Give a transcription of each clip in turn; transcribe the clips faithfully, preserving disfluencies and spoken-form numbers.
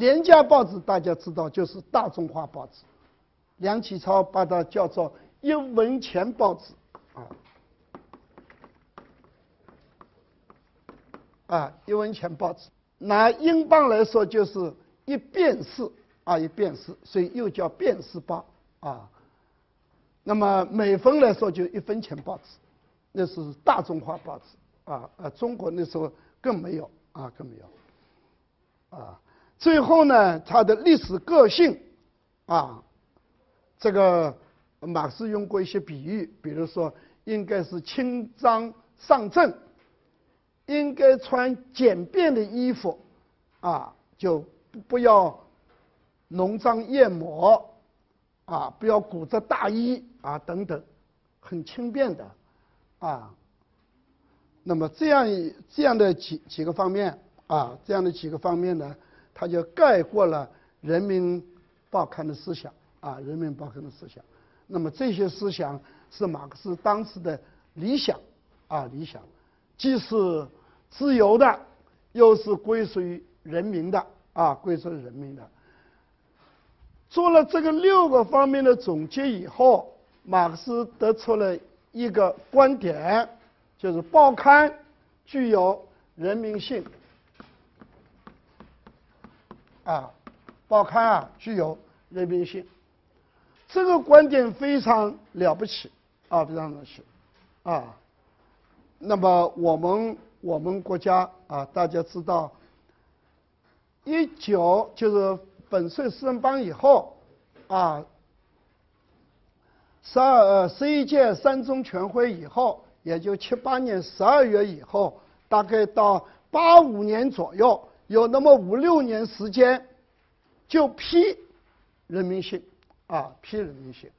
廉价报纸大家知道就是大众化报纸，梁启超把它叫做一文钱报纸啊啊，一文钱报纸。拿英镑来说就是一便士啊，一便士，所以又叫便士报啊。那么美分来说就一分钱报纸，那是大众化报纸啊啊，中国那时候更没有啊，更没有啊。最后呢，它的历史个性啊，这个马克思用过一些比喻，比如说应该是轻装上阵，应该穿简便的衣服啊，就不要浓妆艳抹啊，不要鼓着大衣啊等等，很轻便的啊。那么这样这样的几几个方面啊，这样的几个方面呢，它就概括了人民报刊的思想啊，人民报刊的思想。那么这些思想是马克思当时的理想啊，理想，既是自由的，又是归属于人民的啊，归属于人民的。做了这个六个方面的总结以后，马克思得出了一个观点，就是报刊具有人民性啊，报刊啊具有人民性。这个观点非常了不起啊，非常了不起啊。那么我们我们国家啊，大家知道，一九就是粉碎四人帮以后啊，十二呃十一届三中全会以后，也就七八年十二月以后，大概到八五年左右，有那么五六年时间，就批人民性啊，批人民性，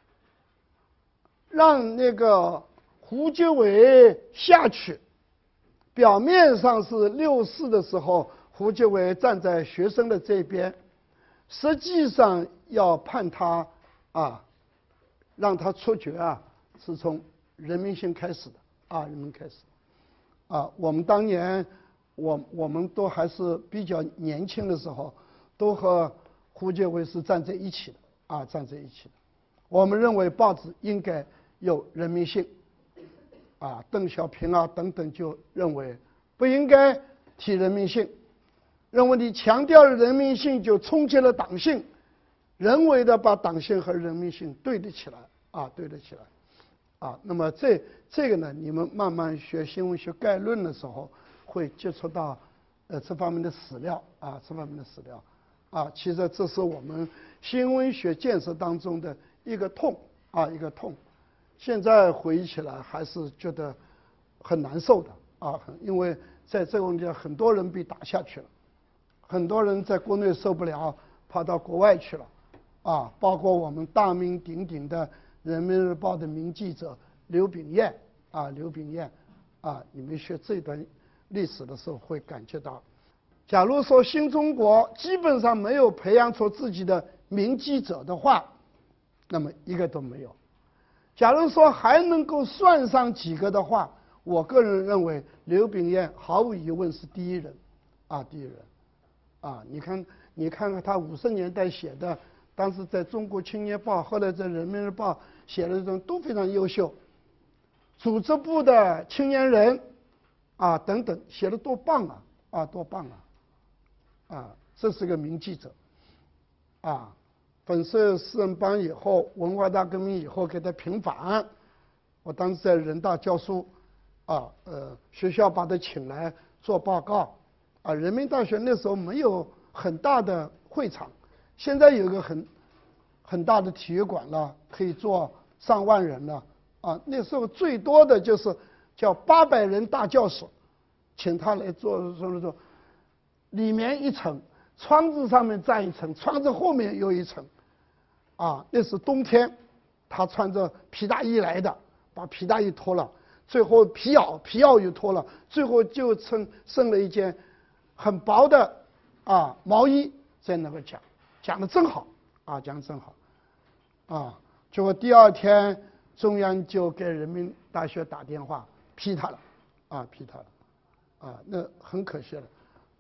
让那个胡觉伟下去。表面上是六四的时候，胡觉伟站在学生的这边，实际上要判他啊，让他出局啊，是从人民性开始的啊，人民开始啊。我们当年，我我们都还是比较年轻的时候，都和胡觉伟是站在一起的啊，站在一起的。我们认为报纸应该有人民性。啊，邓小平啊等等就认为不应该提人民性，认为你强调了人民性就冲击了党性，人为的把党性和人民性对立起来啊，对立起来啊。那么这这个呢，你们慢慢学新闻学概论的时候会接触到呃这方面的史料啊，这方面的史料啊。其实这是我们新闻学建设当中的一个痛啊，一个痛。现在回忆起来还是觉得很难受的啊，因为在这个问题上很多人被打下去了，很多人在国内受不了，跑到国外去了啊，包括我们大名鼎鼎的《人民日报》的名记者刘秉彦啊，刘秉彦啊，你们学这段历史的时候会感觉到，假如说新中国基本上没有培养出自己的名记者的话，那么一个都没有。假如说还能够算上几个的话，我个人认为刘秉彦毫无疑问是第一人，啊，第一人，啊，你看，你看看他五十年代写的，当时在中国青年报，后来在人民日报写的这种都非常优秀，组织部的青年人，啊等等，写的多棒啊，啊多棒啊，啊，这是个名记者，啊。粉碎四人帮以后，文化大革命以后给他平反，我当时在人大教书，啊，呃，学校把他请来做报告，啊，人民大学那时候没有很大的会场，现在有个很很大的体育馆了，可以坐上万人了，啊，那时候最多的就是叫八百人大教室，请他来做做做，里面一层。窗子上面站一层，窗子后面有一层，啊，那是冬天，他穿着皮大衣来的，把皮大衣脱了，最后皮袄皮袄又脱了，最后就剩剩了一件很薄的啊毛衣在那个讲，讲的真好啊，讲的真好，啊，结果第二天中央就给人民大学打电话批他了，啊批他了，啊，那很可惜了。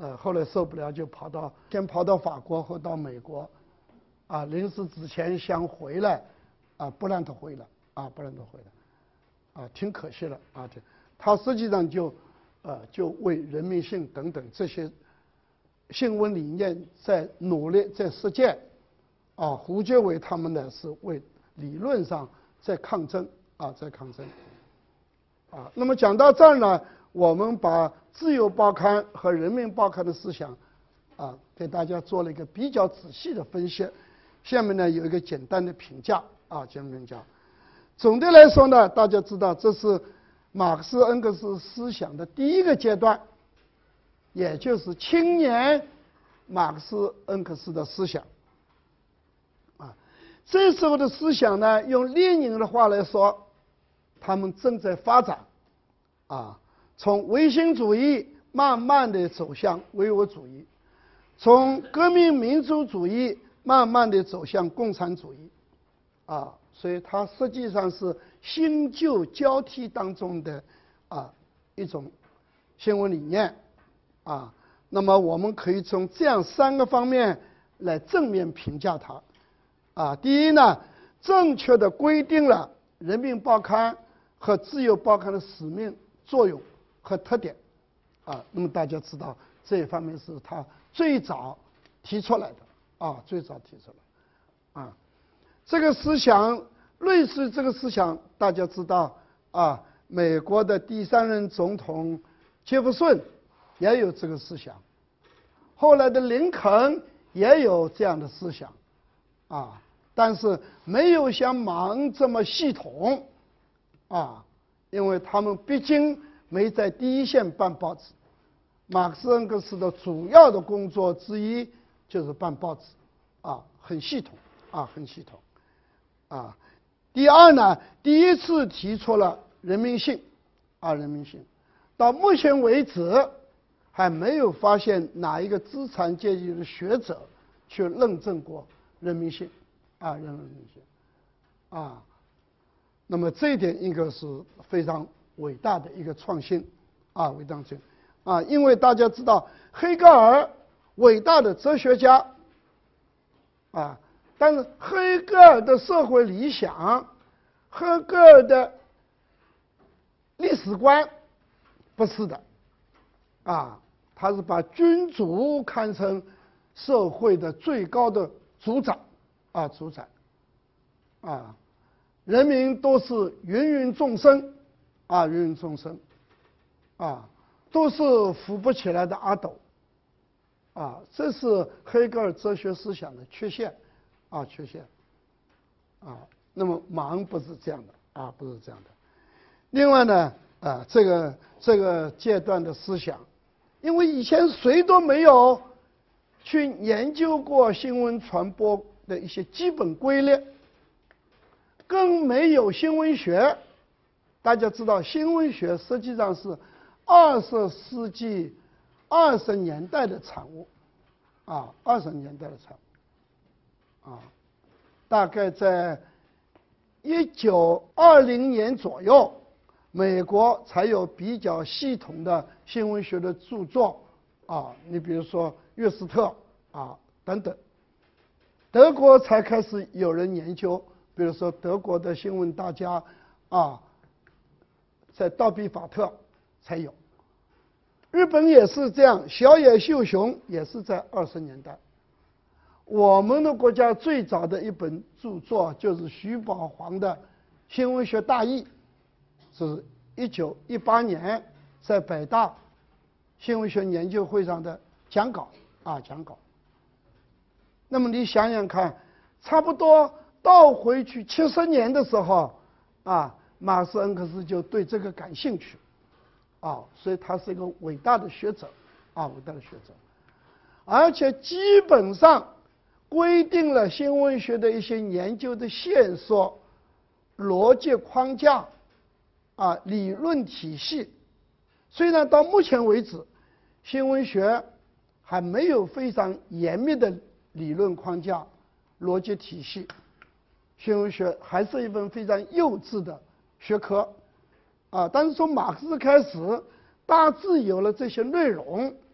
呃，后来受不了就跑到先跑到法国后到美国，啊，临死之前想回来，啊，不让他回来，啊，不让他回来，啊，挺可惜的啊。这他实际上就，呃，就为人民性等等这些新闻理念在努力在实践，啊，胡觉伟他们呢是为理论上在抗争，啊，在抗争，啊，那么讲到这儿呢，我们把自由报刊和人民报刊的思想，啊，给大家做了一个比较仔细的分析。下面呢有一个简单的评价，啊，简单评价。总的来说呢，大家知道这是马克思恩格斯思想的第一个阶段，也就是青年马克思恩格斯的思想。啊，这时候的思想呢，用列宁的话来说，他们正在发展，啊，从唯心主义慢慢的走向唯我主义，从革命民主主义慢慢的走向共产主义，啊，所以它实际上是新旧交替当中的啊一种新闻理念，啊，那么我们可以从这样三个方面来正面评价它，啊，第一呢，正确的规定了人民报刊和自由报刊的使命、作用和特点，啊，那么大家知道这一方面是他最早提出来的。啊，最早提出来，啊，这个思想类似这个思想，大家知道啊，美国的第三任总统杰弗逊也有这个思想，后来的林肯也有这样的思想，啊，但是没有像马恩这么系统，啊，因为他们毕竟没在第一线办报纸。马克思恩格斯的主要的工作之一就是办报纸，啊，很系统，啊，很系统，啊。第二呢，第一次提出了人民性，啊，人民性，到目前为止还没有发现哪一个资产阶级的学者去论证过人民性，啊，人民性，啊。那么这一点应该是非常伟大的一个创新，啊，伟大性，啊，因为大家知道黑格尔伟大的哲学家，啊，但是黑格尔的社会理想，黑格尔的历史观不是的，啊，他是把君主看成社会的最高的主宰，啊，主宰，啊，人民都是芸芸众生，啊，芸芸众生，啊，都是扶不起来的阿斗，啊，这是黑格尔哲学思想的缺陷，啊，缺陷，啊，那么马恩不是这样的，啊，不是这样的。另外呢，啊，这个这个阶段的思想，因为以前谁都没有去研究过新闻传播的一些基本规律，更没有新闻学。大家知道，新闻学实际上是二十世纪二十年代的产物，啊，二十年代的产物，啊，大概在一九二零年左右，美国才有比较系统的新闻学的著作，啊，你比如说约斯特啊等等。德国才开始有人研究，比如说德国的新闻大家啊，在道比法特才有。日本也是这样，小野秀雄也是在二十年代。我们的国家最早的一本著作就是徐宝煌的《新闻学大义》，是一九一八年在北大新闻学研究会上的讲稿，啊，讲稿。那么你想想看，差不多倒回去七十年的时候，啊，马克思恩格斯就对这个感兴趣，啊，所以他是一个伟大的学者，啊，伟大的学者，而且基本上规定了新闻学的一些研究的线索、逻辑框架，啊，理论体系。虽然到目前为止，新闻学还没有非常严密的理论框架、逻辑体系，新闻学还是一门非常幼稚的学科，啊，但是从马克思开始，大致有了这些内容，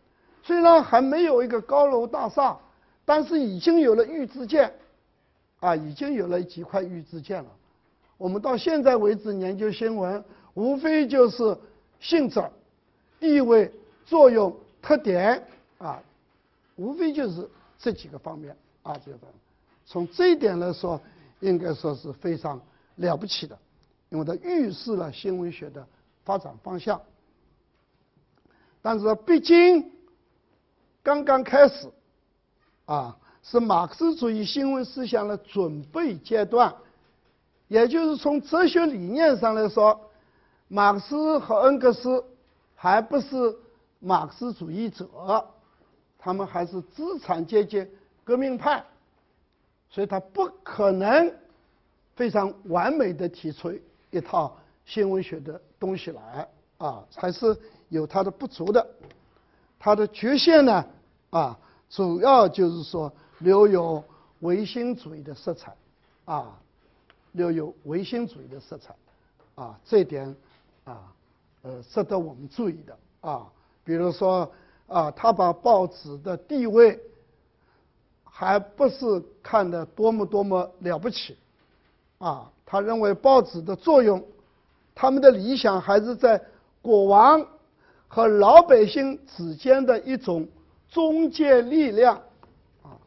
虽然还没有一个高楼大厦，但是已经有了预制件，啊，已经有了几块预制件了。我们到现在为止研究新闻，无非就是性质、地位、作用、特点啊，无非就是这几个方面啊，这个方面。从这一点来说，应该说是非常了不起的，因为它预示了新闻学的发展方向。但是毕竟刚刚开始，啊，是马克思主义新闻思想的准备阶段。也就是从哲学理念上来说，马克思和恩格斯还不是马克思主义者，他们还是资产阶级革命派，所以他不可能非常完美的提出一套新闻学的东西来啊，还是有它的不足的。它的局限呢啊，主要就是说留有唯心主义的色彩啊。留有唯心主义的色彩，啊，这一点啊，呃，值得我们注意的啊。比如说啊，他把报纸的地位，还不是看得多么多么了不起，啊，他认为报纸的作用，他们的理想还是在国王和老百姓之间的一种中介力量，啊，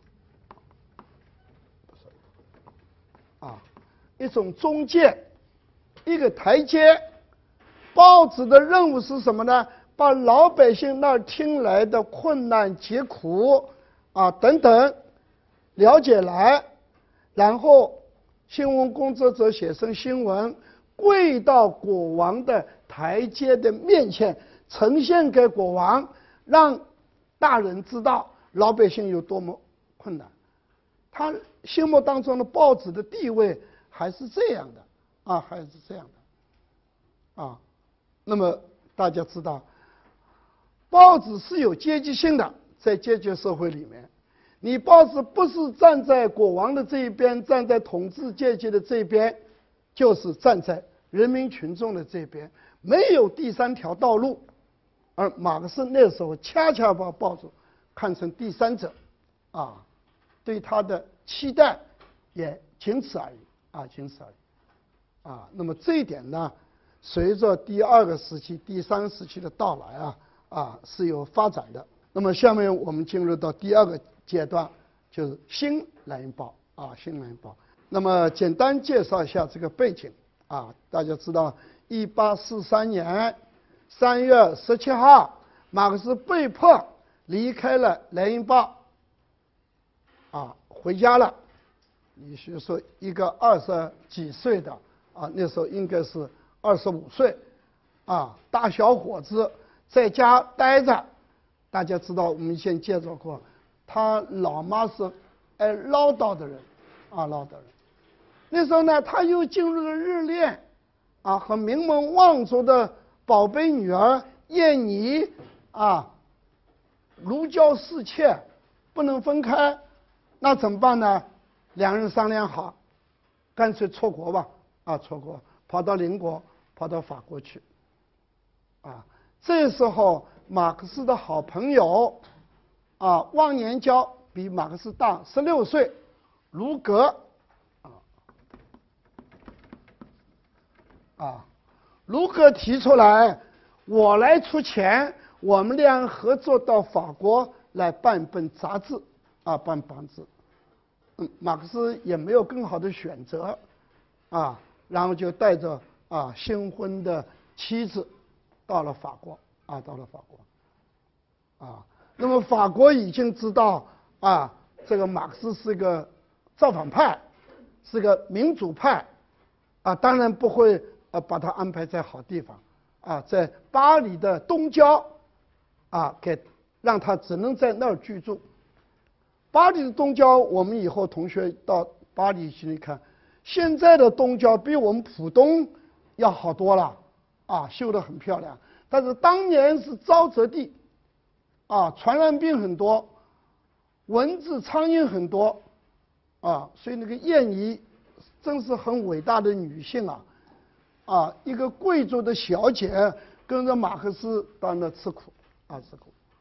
啊。一种中介，一个台阶。报纸的任务是什么呢？把老百姓那儿听来的困难疾苦啊等等了解来，然后新闻工作者写成新闻，跪到国王的台阶的面前，呈现给国王，让大人知道老百姓有多么困难。他心目当中的报纸的地位还是这样的啊，还是这样的啊。那么大家知道，报纸是有阶级性的，在阶级社会里面，你报纸不是站在国王的这一边，站在统治阶级的这边，就是站在人民群众的这边，没有第三条道路。而马克思那时候恰恰把报纸看成第三者啊，对他的期待也仅此而已啊，仅此而已啊。那么这一点呢，随着第二个时期、第三个时期的到来啊啊是有发展的。那么下面我们进入到第二个阶段，就是新莱茵报啊，新莱茵报。那么简单介绍一下这个背景啊，大家知道，一八四三年三月十七号，马克思被迫离开了莱茵报啊，回家了。也就是说，一个二十几岁的啊，那时候应该是二十五岁啊，大小伙子在家待着。大家知道，我们以前介绍过，他老妈是爱唠叨的人啊，唠叨人。那时候呢，他又进入了热恋啊，和名门望族的宝贝女儿燕妮啊，如胶似漆，不能分开。那怎么办呢？两人商量好，干脆出国吧，啊，出国，跑到邻国，跑到法国去，啊，这时候马克思的好朋友，啊，忘年交，比马克思大十六岁，卢格，啊，啊，卢格提出来，我来出钱，我们俩合作到法国来办一本杂志，啊，办杂志。马克思也没有更好的选择，啊，然后就带着啊新婚的妻子到了法国，啊，到了法国，啊，那么法国已经知道啊，这个马克思是个造反派，是个民主派，啊，当然不会啊把他安排在好地方，啊，在巴黎的东郊，啊，给让他只能在那儿居住。巴黎的东郊，我们以后同学到巴黎去看，现在的东郊比我们浦东要好多了，啊，修得很漂亮。但是当年是沼泽地，啊，传染病很多，蚊子、苍蝇很多，啊，所以那个燕妮真是很伟大的女性啊，啊，一个贵族的小姐跟着马克思到那吃苦，啊，吃苦。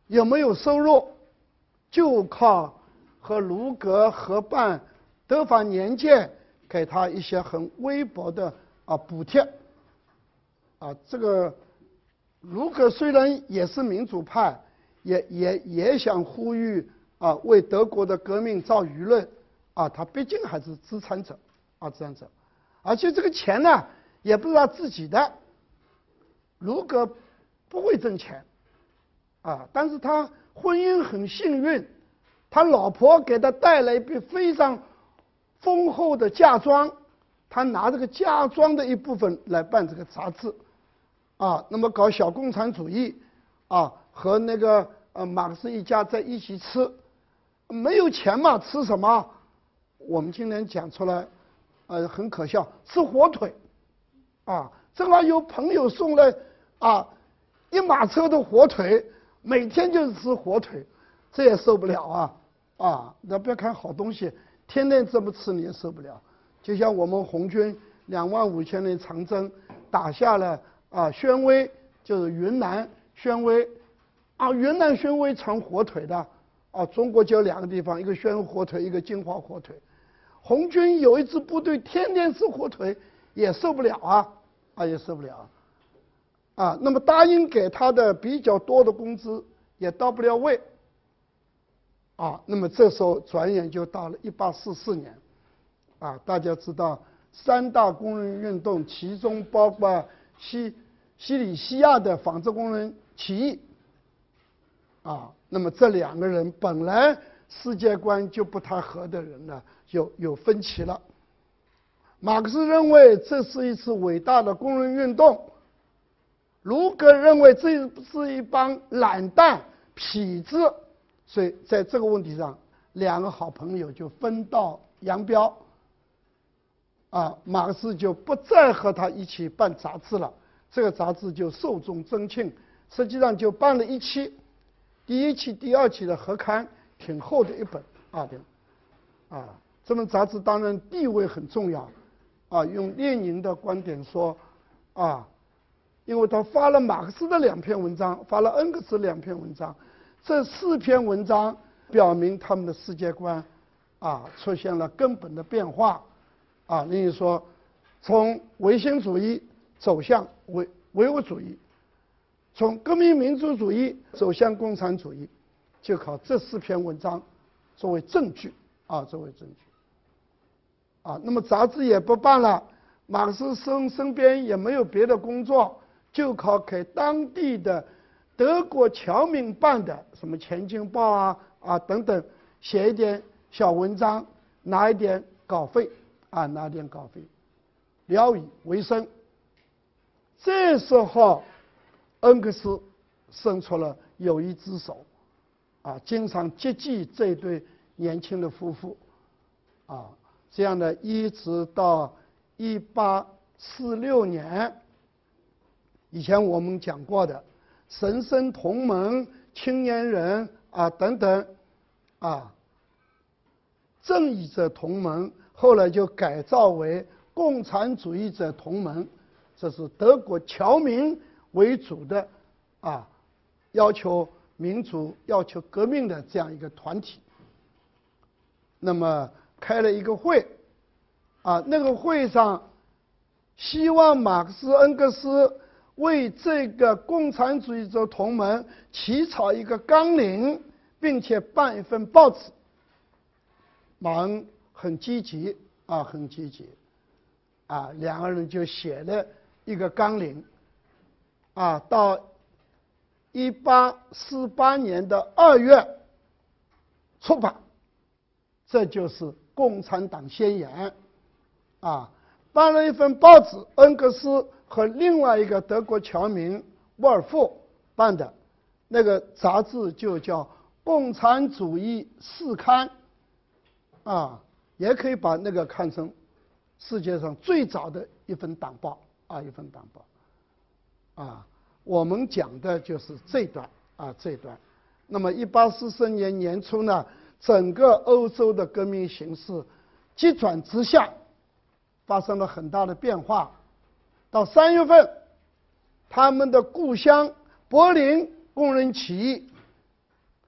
有没有收入，就靠和卢格合办德法年鉴给他一些很微薄的啊补贴。啊，这个卢格虽然也是民主派，也也也想呼吁啊为德国的革命造舆论，啊，他毕竟还是资产者啊资产者，而且这个钱呢也不是他自己的，卢格不会挣钱，啊，但是他婚姻很幸运，他老婆给他带来一笔非常丰厚的嫁妆，他拿这个嫁妆的一部分来办这个杂志。啊，那么搞小共产主义，啊，和那个呃马克思一家在一起吃，没有钱嘛，吃什么？我们今天讲出来，呃，很可笑，吃火腿，啊，正好有朋友送来啊一马车的火腿，每天就是吃火腿，这也受不了啊啊！那不要看好东西，天天这么吃你也受不了。就像我们红军两万五千人长征打下了。啊，宣威就是云南宣威，啊，云南宣威产火腿的，啊，中国就有两个地方，一个宣威火腿，一个金华火腿。红军有一支部队天天吃火腿，也受不了啊，啊，也受不了，啊，那么答应给他的比较多的工资也到不了位，啊，那么这时候转眼就到了一八四四年，啊，大家知道三大工人运动，其中包括西。西里西亚的纺织工人起义，啊，那么这两个人本来世界观就不太合的人呢，有有分歧了。马克思认为这是一次伟大的工人运动，卢格认为这是一帮懒蛋痞子，所以在这个问题上，两个好朋友就分道扬镳。啊，马克思就不再和他一起办杂志了。这个杂志就寿终正寝，实际上就办了一期，第一期、第二期的合刊，挺厚的一本啊的，啊，这本杂志当然地位很重要，啊，用列宁的观点说，啊，因为他发了马克思的两篇文章，发了恩格斯两篇文章，这四篇文章表明他们的世界观，啊，出现了根本的变化，啊，例如说，从唯心主义走向唯唯物主义，从革命民主主义走向共产主义，就靠这四篇文章作为证据啊，作为证据啊。那么杂志也不办了，马克思身身边也没有别的工作，就靠给当地的德国侨民办的什么《前进报》啊啊等等，写一点小文章，拿一点稿费啊，拿点稿费，聊以为生。这时候，恩格斯伸出了友谊之手，啊，经常接济这对年轻的夫妇，啊，这样的一直到一八四六年，以前我们讲过的神圣同盟、青年人啊等等，啊，正义者同盟，后来就改造为共产主义者同盟。这是德国侨民为主的啊，要求民主、要求革命的这样一个团体。那么开了一个会，啊，那个会上希望马克思、恩格斯为这个共产主义者同盟起草一个纲领，并且办一份报纸。马恩很积极啊，很积极啊，两个人就写了一个纲领，啊，到一八四八年的二月出版，这就是《共产党宣言》啊。办了一份报纸，恩格斯和另外一个德国侨民沃尔夫办的那个杂志就叫《共产主义世刊》啊，也可以把那个看成世界上最早的一份党报。啊，一份党报，啊，我们讲的就是这段啊，这段。那么，一八四四年年初呢，整个欧洲的革命形势急转直下，发生了很大的变化。到三月份，他们的故乡柏林工人起义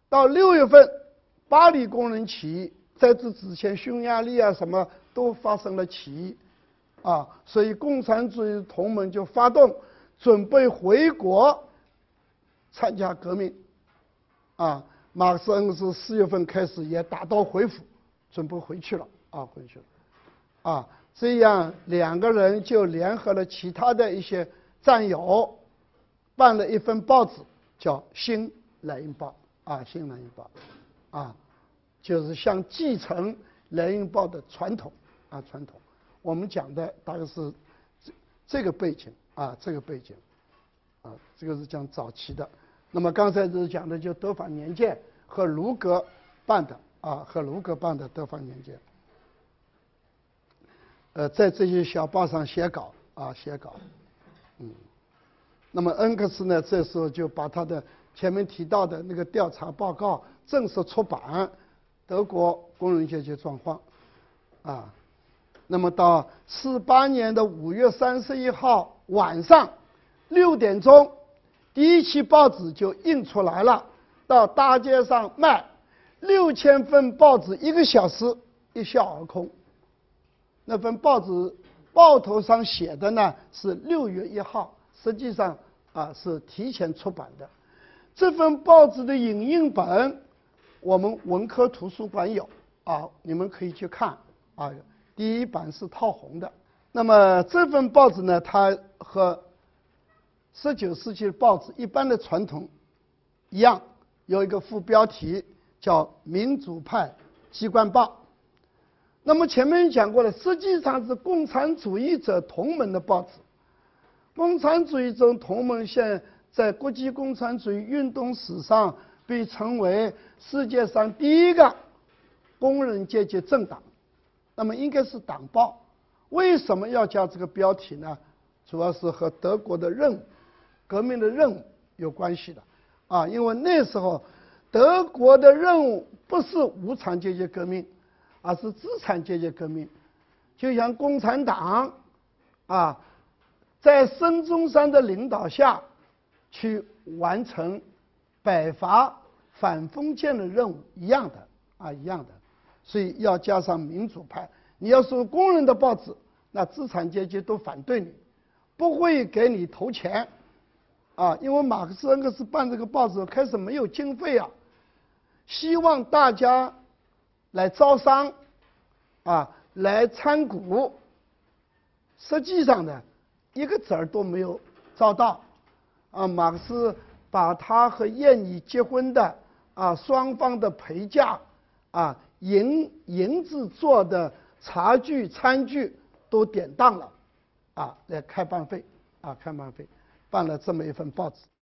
到六月份，巴黎工人起义，在这之前，匈牙利啊什么都发生了起义，啊，所以共产主义同盟就发动，准备回国参加革命，啊，马克思恩格斯四月份开始也打道回府，准备回去了，啊，回去了，啊，这样两个人就联合了其他的一些战友，办了一份报纸，叫《新莱茵报》。啊，《新莱茵报》，啊，就是想继承莱茵报的传统啊，传统。我们讲的大概是这这个背景啊，这个背景啊，这个是讲早期的。那么刚才是讲的就德法年鉴和卢格办的啊，和卢格办的德法年鉴。呃，在这些小报上写稿啊，写稿，嗯。那么恩格斯呢，这时候就把他的前面提到的那个调查报告正式出版，德国工人阶级状况，啊，那么到四八年的五月三十一号晚上六点钟，第一期报纸就印出来了，到大街上卖，六千份报纸一个小时一销而空。那份报纸报头上写的呢是六月一号，实际上啊是提前出版的。这份报纸的影印本，我们文科图书馆有啊，你们可以去看啊。第一版是套红的。那么这份报纸呢，它和十九世纪的报纸一般的传统一样，有一个副标题叫《民主派机关报》。那么前面讲过了，实际上是共产主义者同盟的报纸。共产主义者同盟现在国际共产主义运动史上被称为世界上第一个工人阶级政党，那么应该是党报。为什么要加这个标题呢？主要是和德国的任务、革命的任务有关系的啊，因为那时候德国的任务不是无产阶级革命，而是资产阶级革命。就像共产党啊，在孙中山的领导下去完成北伐反封建的任务一样的啊，一样的，所以要加上民主派。你要是工人的报纸，那资产阶级都反对你，不会给你投钱啊，因为马克思恩格斯办这个报纸开始没有经费啊，希望大家来招商啊，来参股，实际上呢，一个子儿都没有招到。啊，马克思把他和燕妮结婚的啊双方的陪嫁啊银银子做的茶具餐具都典当了，啊来开办费啊开办费，办了这么一份报纸。